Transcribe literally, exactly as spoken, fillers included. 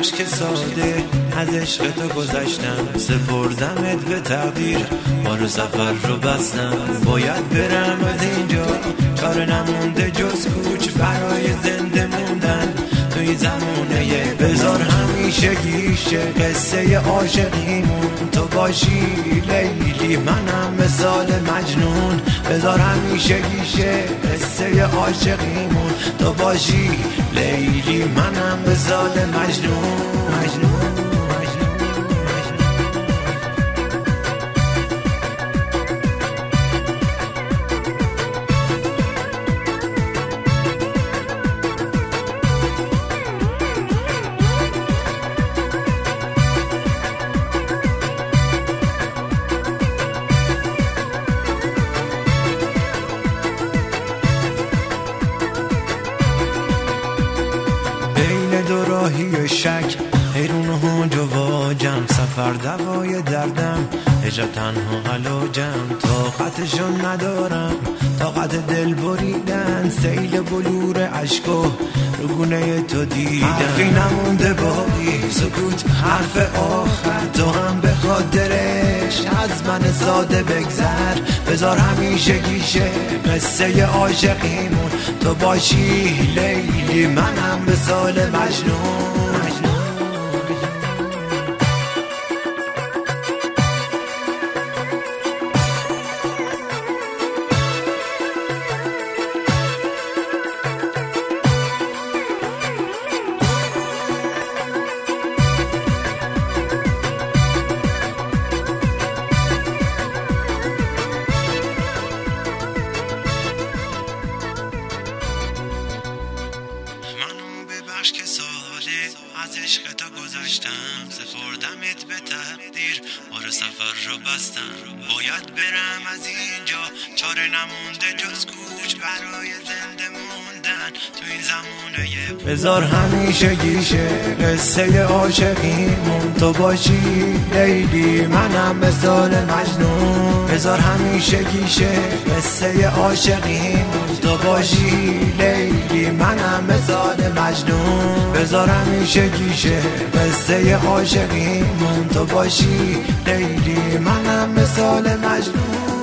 ببخش که ساده از عشق تو گذشتم، سپردمت به تقدیر، بار سفر رو بستم. باید برم از اینجا، چاره نمونده جز کوچ برای زنده موندن توی زمونه. بذار همیشه گیشه قصه عاشقیمون تو باشی لیلی، منم مثال مجنون. بذار همیشه گیشه قصه عاشقیمون تو باشی لیلی، منم مثال مجنون مجنون. دو راهی شک حیرون و هنج و واجم، سفر دوای دردم هجا تنها علاجم. طاقتشو ندارم طاقت دل بریدن، سیل بلور عشقو رگونه تو دیدم. حرفی نمونده باقی سکوت حرف آخر، تو هم به خاطرش از من ساده بگذر. بذار همیشه گیشه قصه عاشقیمون تو باشی لیلی، منم مثال مجنون. که ساله از عشق تو گذشتم، سپردمت به تقدیر، بار سفر رو بستم. باید برم از اینجا، چاره نمونده جز کوچ برای زنده موندن تو این زمونه. بذار همیشه گیشه قصه عاشقیمون تو باشی لیلی، منم مثال مجنون. بذار همیشه گیشه قصه عاشقیمون تو باشی لیلی، منم مثال مجنون. بذار همیشه گیشه قصه عاشقیمون تو باشی لیلی، منم مثال مجنون.